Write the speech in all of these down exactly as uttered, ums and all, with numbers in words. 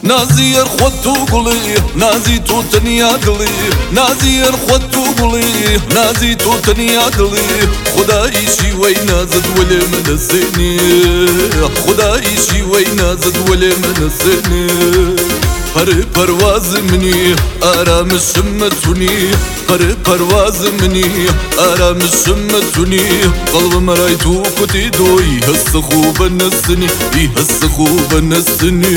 نازیر خود تو گلی نازی تو تنیا دلی نازیر خود تو گلی نازی تو تنیا دلی خدایشی وی نازد ولی من سنی خدایشی وی نازد ولی من سنی پر پرواز منی آرامشم متونی پر پرواز منی آرامشم متونی قلب مرای تو کتی دوی هست خوب نسنی ای هست خوب نسنی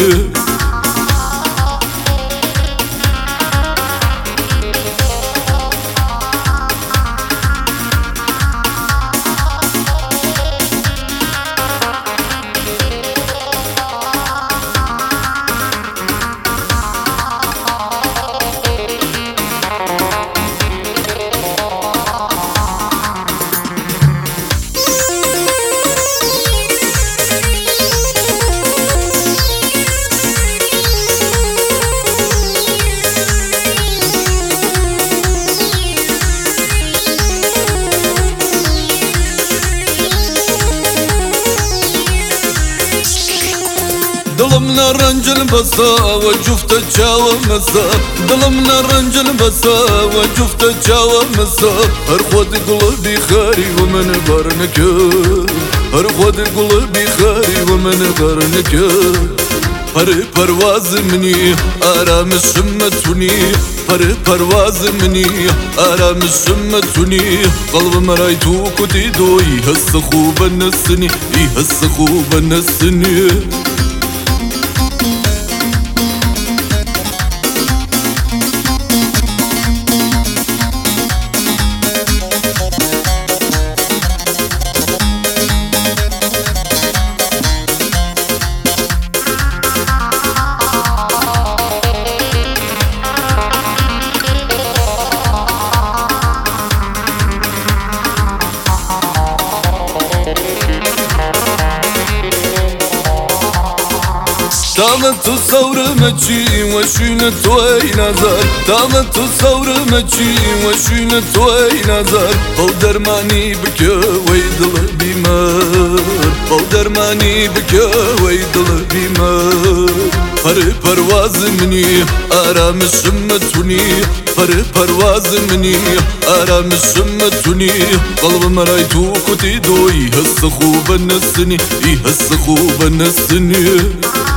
دلم نرنجل بسا و جفت جاو مسا دلم نرنجل بسا و جفت جاو مسا هر خود قلبي خاري ومن برنك هر خود قلبي خاري ومن برنك هر پرواز منی آرامشم متونی هر پرواز منی آرامشم متونی قلب مرای تو کتی دوی هست خوب نسنی ای هست خوب نسنی تامت تصور مچی وشین توی نظر تامت تصور مچی وشین توی نظر او درمانی بکه وی دل بیمار او درمانی بکه وی دل بیمار هر پرواز منی آرامشم متونی هر پرواز منی آرامشم متونی قلب مرای تو کتی دوی هست خوب نسنی ای هست خوب نسنی